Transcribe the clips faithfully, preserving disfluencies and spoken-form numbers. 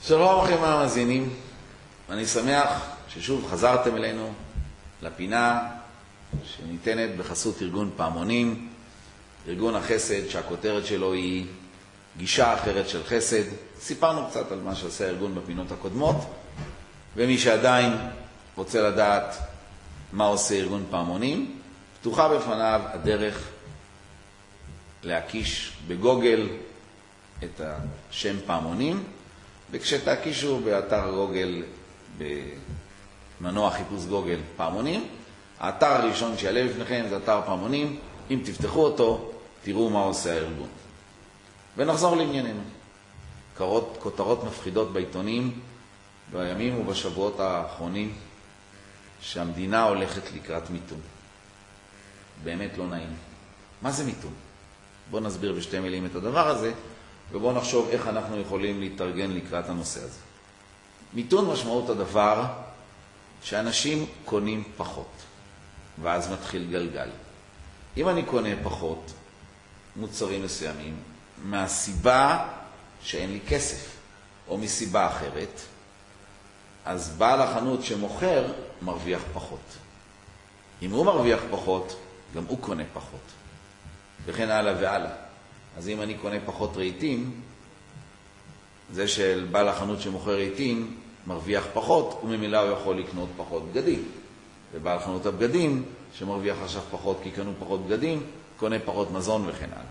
שלום לכם המאזינים, אני שמח ששוב חזרתם אלינו לפינה שניתנת בחסות ארגון פעמונים, ארגון החסד שהכותרת שלו היא גישה אחרת של חסד. סיפרנו קצת על מה שעשה הארגון בפינות הקודמות, ומי שעדיין רוצה לדעת מה עושה ארגון פעמונים, פתוחה בפניו הדרך להקיש בגוגל את השם פעמונים, וכשתקישו באתר גוגל, במנוע חיפוש גוגל פעמונים, האתר הראשון שיעלה בפניכם זה אתר פעמונים. אם תפתחו אותו, תראו מה עושה הארגון. ונחזור לענייננו. כותרות, כותרות מפחידות בעיתונים בימים ובשבועות האחרונים שהמדינה הולכת לקראת מיתון. באמת לא נעים. מה זה מיתון? בואו נסביר בשתי מילים את הדבר הזה, ובואו נחשוב איך אנחנו יכולים להתארגן לקראת הנושא הזה. מיתון משמעות הדבר שאנשים קונים פחות, ואז מתחיל גלגל. אם אני קונה פחות מוצרים מסוימים, מהסיבה שאין לי כסף, או מסיבה אחרת, אז בעל החנות שמוכר מרוויח פחות. אם הוא מרוויח פחות, גם הוא קונה פחות. וכן הלאה והלאה. אז אם אני קונה פחות רהיטים, זה של בעל החנות שמוכר רהיטים מרוויח פחות, וממילא הוא יכול לקנות פחות בגדים. ובעל חנות הבגדים שמרוויח עכשיו פחות כי קנו פחות בגדים, קונה פחות מזון וכן הלאה.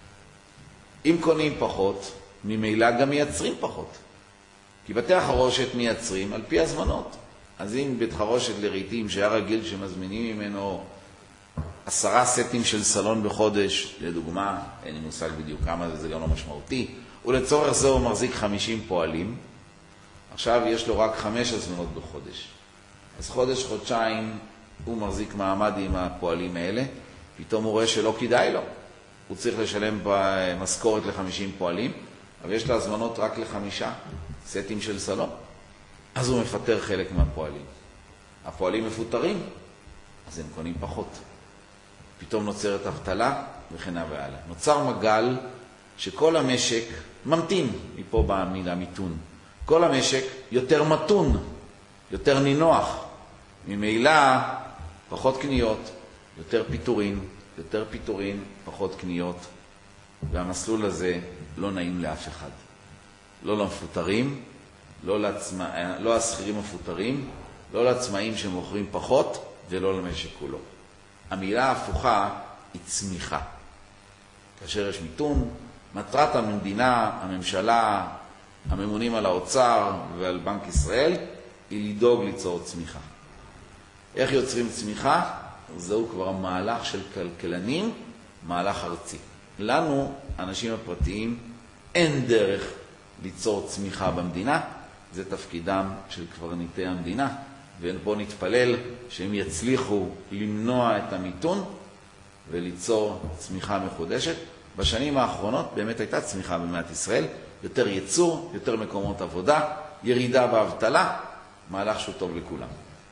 אם קונים פחות, ממילא גם מייצרים פחות. כי בתי החרושת מייצרים על פי הזמנות. אז אם בית חרושת לרהיטים שהיה רגיל שמזמינים ממנו עשרה סטים של סלון בחודש, לדוגמה, אין לי מושג בדיוק כמה זה, זה גם לא משמעותי, ולצורך זה הוא מחזיק חמישים פועלים, עכשיו יש לו רק חמש הזמנות בחודש. אז חודש, חודשיים הוא מחזיק מעמד עם הפועלים האלה, פתאום הוא רואה שלא כדאי לו. הוא צריך לשלם משכורת ל-חמישים פועלים, אבל יש לו הזמנות רק לחמישה סטים של סלון. אז הוא מפטר חלק מהפועלים. הפועלים מפוטרים, אז הם קונים פחות. פתאום נוצרת אבטלה וכן הלאה. נוצר מגל שכל המשק ממתין, מפה במילה מיתון. כל המשק יותר מתון, יותר נינוח. ממילא פחות קניות, יותר פיטורים, יותר פיטורים, פחות קניות. והמסלול הזה לא נעים לאף אחד. לא למפוטרים, לא, לעצמא, לא השכירים מפוטרים, לא לעצמאים שמוכרים פחות ולא למשק כולו. המילה ההפוכה היא צמיחה. כאשר יש מיתון, מטרת המדינה, הממשלה, הממונים על האוצר ועל בנק ישראל, היא לדאוג ליצור צמיחה. איך יוצרים צמיחה? זהו כבר מהלך של כלכלנים, מהלך ארצי. לנו, האנשים הפרטיים, אין דרך ליצור צמיחה במדינה, זה תפקידם של קברניטי המדינה, ופה נתפלל שהם יצליחו למנוע את המיתון וליצור צמיחה מחודשת. בשנים האחרונות באמת הייתה צמיחה במדינת ישראל, יותר ייצור, יותר מקומות עבודה, ירידה באבטלה, מהלך שהוא טוב לכולם.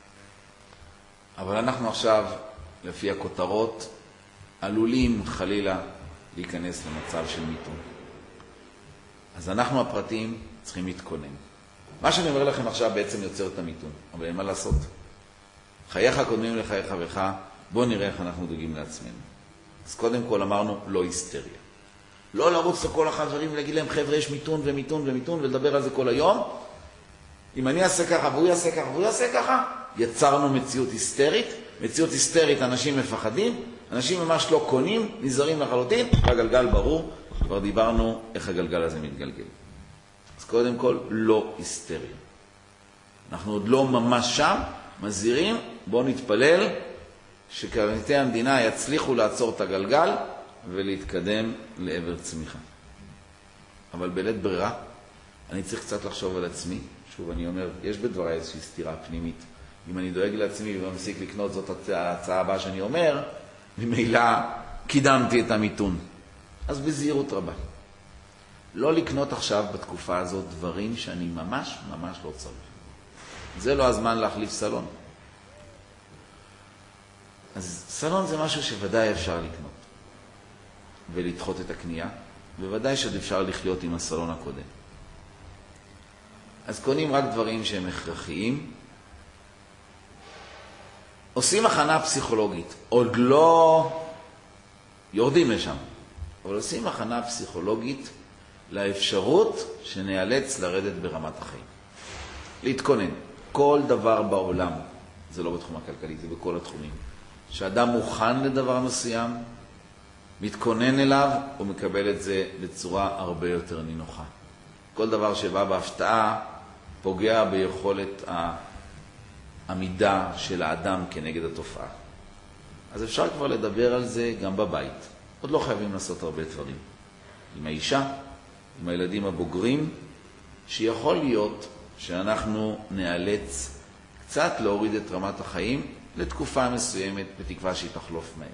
אבל אנחנו עכשיו, לפי הכותרות, עלולים חלילה להיכנס למצב של מיתון. אז אנחנו הפרטיים צריכים להתכונן. מה שאני אומר לכם עכשיו בעצם יוצר את המיתון, אבל אין מה לעשות. חייך קודמים לחייך וחייך, בואו נראה איך אנחנו דואגים לעצמנו. אז קודם כל אמרנו, לא היסטריה. לא לרוץ לכל החברים ולהגיד להם, חבר'ה, יש מיתון ומיתון ומיתון, ולדבר על זה כל היום. אם אני אעשה ככה והוא יעשה ככה והוא יעשה ככה, יצרנו מציאות היסטרית. מציאות היסטרית, אנשים מפחדים, אנשים ממש לא קונים, נזהרים לחלוטין, והגלגל ברור, כבר דיברנו איך הגלגל הזה מתגלגל. אז קודם כל, לא היסטריה. אנחנו עוד לא ממש שם, מזהירים, בואו נתפלל שקברניטי המדינה יצליחו לעצור את הגלגל ולהתקדם לעבר צמיחה. אבל בלית ברירה, אני צריך קצת לחשוב על עצמי. שוב, אני אומר, יש בדבריי איזושהי סתירה פנימית. אם אני דואג לעצמי ומפסיק לקנות, זאת ההצעה הבאה שאני אומר, ממילא קידמתי את המיתון. אז בזהירות רבה. לא לקנות עכשיו בתקופה הזאת דברים שאני ממש ממש לא צריך. זה לא הזמן להחליף סלון. אז סלון זה משהו שוודאי אפשר לקנות ולדחות את הקנייה, וודאי שעוד אפשר לחיות עם הסלון הקודם. אז קונים רק דברים שהם הכרחיים. עושים הכנה פסיכולוגית, עוד לא יורדים לשם, אבל עושים הכנה פסיכולוגית לאפשרות שנאלץ לרדת ברמת החיים. להתכונן. כל דבר בעולם, זה לא בתחום הכלכלי, זה בכל התחומים. שאדם מוכן לדבר מסוים, מתכונן אליו, הוא מקבל את זה בצורה הרבה יותר נינוחה. כל דבר שבא בהפתעה פוגע ביכולת העמידה של האדם כנגד התופעה. אז אפשר כבר לדבר על זה גם בבית. עוד לא חייבים לעשות הרבה דברים. עם האישה, עם הילדים הבוגרים, שיכול להיות שאנחנו נאלץ קצת להוריד את רמת החיים לתקופה מסוימת, בתקווה שהיא תחלוף מהר.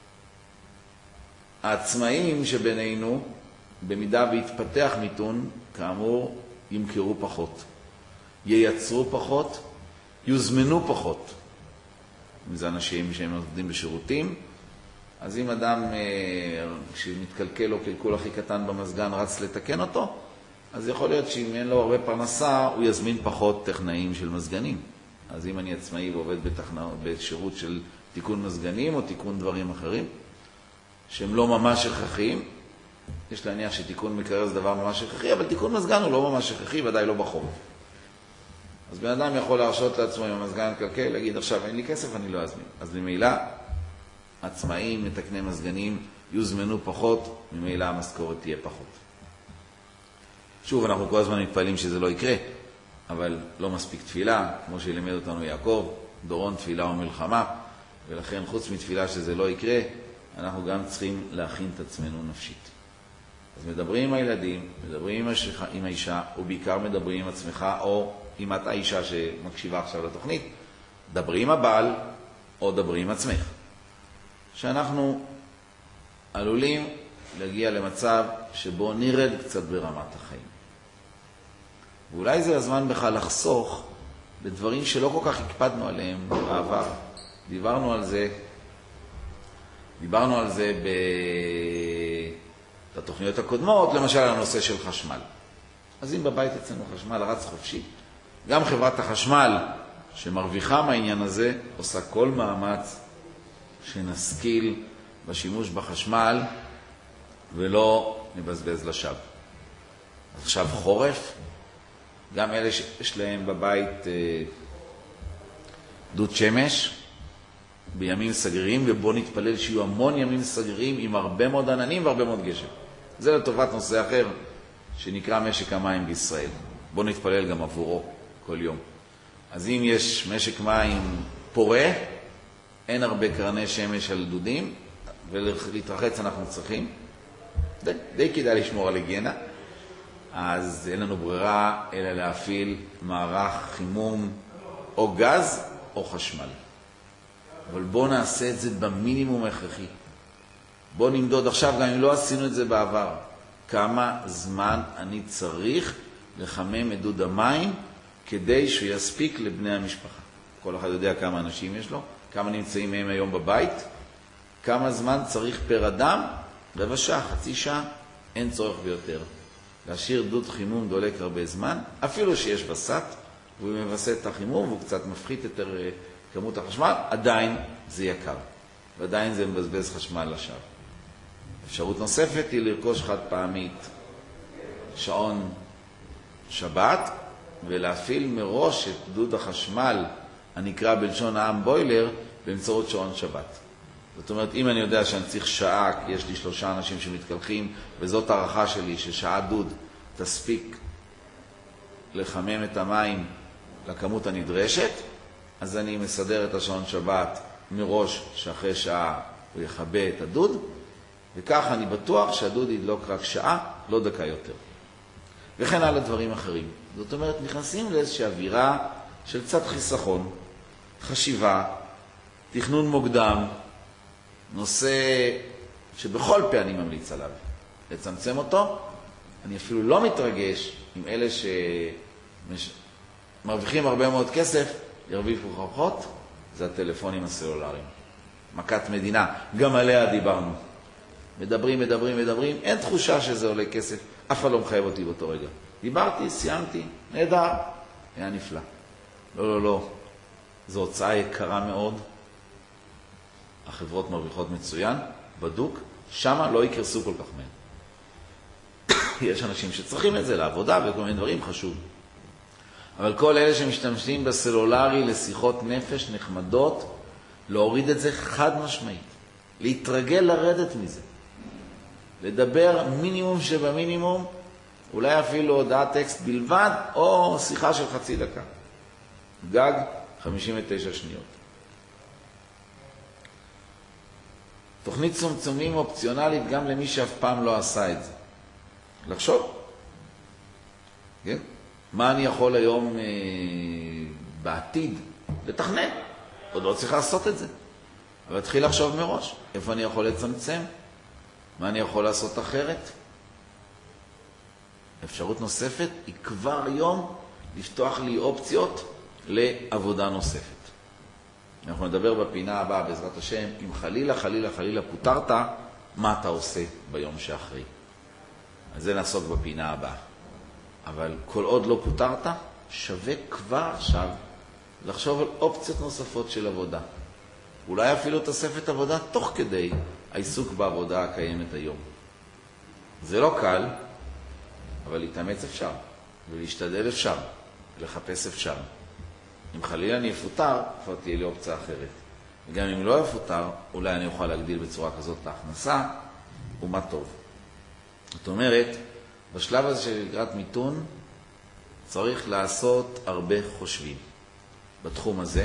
העצמאים שבינינו, במידה והתפתח מיתון, כאמור, ימכרו פחות, ייצרו פחות, יוזמנו פחות. אם זה אנשים שהם עובדים בשירותים, אז אם אדם, כשמתקלקל לו קלקול הכי קטן במזגן, רץ לתקן אותו, אז יכול להיות שאם אין לו הרבה פרנסה, הוא יזמין פחות טכנאים של מזגנים. אז אם אני עצמאי ועובד בתכנא, בשירות של תיקון מזגנים או תיקון דברים אחרים, שהם לא ממש הכרחיים, יש להניח שתיקון מקרר זה דבר ממש הכרחי, אבל תיקון מזגן הוא לא ממש הכרחי, ודאי לא בחורף. אז בן אדם יכול להרשות לעצמו עם המזגן קלקל, להגיד עכשיו אין לי כסף, אני לא אזמין. אז ממילא, עצמאים, מתקני מזגנים, יוזמנו פחות, ממילא המשכורת תהיה פחות. שוב, אנחנו כל הזמן מתפעלים שזה לא יקרה, אבל לא מספיק תפילה, כמו שלימד אותנו יעקב, דורון תפילה ומלחמה, ולכן חוץ מתפילה שזה לא יקרה, אנחנו גם צריכים להכין את עצמנו נפשית. אז מדברים עם הילדים, מדברים עם, השח... עם האישה, ובעיקר מדברים עם עצמך, או עם את האישה שמקשיבה עכשיו לתוכנית, דברי עם הבעל, או דברי עם עצמך. שאנחנו עלולים להגיע למצב שבו נרד קצת ברמת החיים. ואולי זה הזמן בכלל לחסוך בדברים שלא כל כך הקפדנו עליהם בעבר. דיברנו על זה, דיברנו על זה בתוכניות הקודמות, למשל הנושא של חשמל. אז אם בבית אצלנו חשמל רץ חופשי, גם חברת החשמל שמרוויחה מהעניין הזה, עושה כל מאמץ שנשכיל בשימוש בחשמל ולא נבזבז לשווא. עכשיו חורף, גם אלה שיש להם בבית דוד שמש בימים סגרים, ובוא נתפלל שיהיו המון ימים סגרים עם הרבה מאוד עננים והרבה מאוד גשם. זה לטובת נושא אחר שנקרא משק המים בישראל. בוא נתפלל גם עבורו כל יום. אז אם יש משק מים פורה, אין הרבה קרני שמש על דודים, ולהתרחץ אנחנו צריכים. די, די כדאי לשמור על היגיינה. אז אין לנו ברירה אלא להפעיל מערך חימום או גז או חשמל. אבל בוא נעשה את זה במינימום הכרחי. בוא נמדוד עכשיו, גם אם לא עשינו את זה בעבר, כמה זמן אני צריך לחמם את דוד המים כדי שהוא יספיק לבני המשפחה. כל אחד יודע כמה אנשים יש לו, כמה נמצאים מהם היום בבית, כמה זמן צריך פר אדם, רבע שעה, חצי שעה, אין צורך ביותר. להשאיר דוד חימום דולק הרבה זמן, אפילו שיש וסת, והוא מבסט את החימום והוא קצת מפחית יותר כמות החשמל, עדיין זה יקר, ועדיין זה מבזבז חשמל לשווא. אפשרות נוספת היא לרכוש חד פעמית שעון שבת, ולהפעיל מראש את דוד החשמל, הנקרא בלשון העם בוילר, באמצעות שעון שבת. זאת אומרת, אם אני יודע שאני צריך שעה, כי יש לי שלושה אנשים שמתקלחים, וזאת הערכה שלי ששעה דוד תספיק לחמם את המים לכמות הנדרשת, אז אני מסדר את השעון שבת מראש שאחרי שעה הוא יכבה את הדוד, וכך אני בטוח שהדוד ידלוק רק שעה, לא דקה יותר. וכן הלאה דברים אחרים. זאת אומרת, נכנסים לאיזושהי אווירה של קצת חיסכון, חשיבה, תכנון מוקדם, נושא שבכל פה אני ממליץ עליו. לצמצם אותו, אני אפילו לא מתרגש עם אלה שמרוויחים הרבה מאוד כסף, ירוויחו פחות, זה הטלפונים הסלולריים. מכת מדינה, גם עליה דיברנו. מדברים, מדברים, מדברים, אין תחושה שזה עולה כסף, אף אחד לא מחייב אותי באותו רגע. דיברתי, סיימתי, נהדר, היה נפלא. לא, לא, לא, זו הוצאה יקרה מאוד, החברות מרוויחות מצוין, בדוק, שמה לא יקרסו כל כך מהר. יש אנשים שצריכים את זה לעבודה וכל מיני דברים חשוב. אבל כל אלה שמשתמשים בסלולרי לשיחות נפש נחמדות, להוריד את זה חד משמעית. להתרגל לרדת מזה. לדבר מינימום שבמינימום, אולי אפילו הודעת טקסט בלבד, או שיחה של חצי דקה. גג חמישים ותשע שניות. תוכנית צומצומים אופציונלית גם למי שאף פעם לא עשה את זה. לחשוב. כן? מה אני יכול היום אה, בעתיד לתכנן? עוד לא צריך לעשות את זה. אבל תחיל לחשוב מראש. איפה אני יכול לצמצם? מה אני יכול לעשות אחרת? אפשרות נוספת היא כבר היום לפתוח לי אופציות לעבודה נוספת. אנחנו נדבר בפינה הבאה בעזרת השם, אם חלילה, חלילה, חלילה פותרת, מה אתה עושה ביום שאחרי. אז זה נעסוק בפינה הבאה. אבל כל עוד לא פותרת, שווה כבר עכשיו לחשוב על אופציות נוספות של עבודה. אולי אפילו תוספת עבודה תוך כדי העיסוק בעבודה הקיימת היום. זה לא קל, אבל להתאמץ אפשר, ולהשתדל אפשר, ולחפש אפשר. אם חלילה אני אפוטר, כבר תהיה לי אופציה אחרת. וגם אם לא אפוטר, אולי אני אוכל להגדיל בצורה כזאת את ההכנסה, ומה טוב. זאת אומרת, בשלב הזה של לקראת מיתון, צריך לעשות הרבה חושבים. בתחום הזה,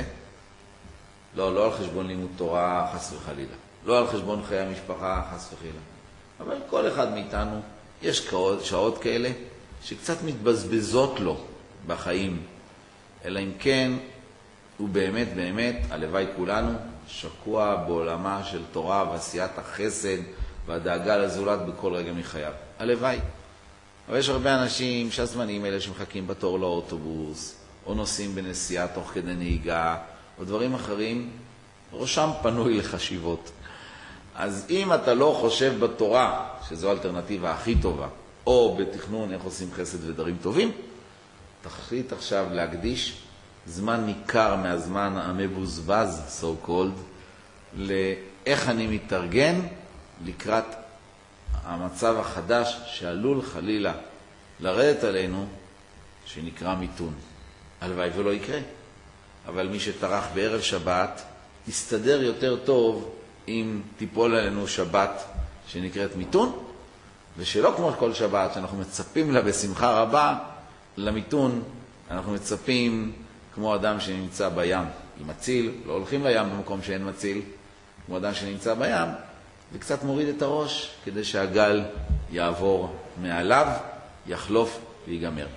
לא, לא על חשבון לימוד תורה חס וחלילה, לא על חשבון חיי המשפחה חס וחלילה, אבל כל אחד מאיתנו יש שעות כאלה שקצת מתבזבזות לו בחיים, אלא אם כן הוא באמת באמת, הלוואי כולנו, שקוע בעולמה של תורה ועשיית החסד והדאגה לזולת בכל רגע מחייו. הלוואי. אבל יש הרבה אנשים שהזמנים אלה שמחכים בתור לאוטובוס, או נוסעים בנסיעה תוך כדי נהיגה, או דברים אחרים, ראשם פנוי לחשיבות. אז אם אתה לא חושב בתורה, שזו האלטרנטיבה הכי טובה, או בתכנון איך עושים חסד ודברים טובים, תחליט עכשיו להקדיש זמן ניכר מהזמן המבוזבז, so called, לאיך אני מתארגן לקראת המצב החדש שעלול חלילה לרדת עלינו, שנקרא מיתון. הלוואי ולא יקרה. אבל מי שטרח בערב שבת, יסתדר יותר טוב אם תיפול עלינו שבת שנקראת מיתון, ושלא כמו כל שבת שאנחנו מצפים לה בשמחה רבה, למיתון אנחנו מצפים כמו אדם שנמצא בים עם מציל, לא הולכים לים במקום שאין מציל, כמו אדם שנמצא בים, וקצת מוריד את הראש כדי שהגל יעבור מעליו, יחלוף ויגמר.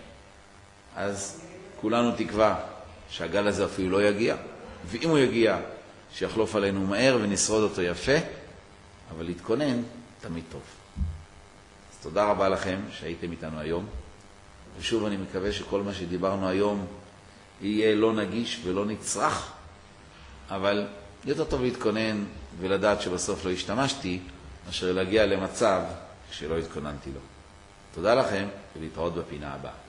אז כולנו תקווה שהגל הזה אפילו לא יגיע, ואם הוא יגיע, שיחלוף עלינו מהר ונשרוד אותו יפה, אבל להתכונן תמיד טוב. אז תודה רבה לכם שהייתם איתנו היום, ושוב אני מקווה שכל מה שדיברנו היום יהיה לא נגיש ולא נצרך, אבל יותר טוב להתכונן ולדעת שבסוף לא השתמשתי, אשר להגיע למצב שלא התכוננתי לו. תודה לכם ולהתראות בפינה הבאה.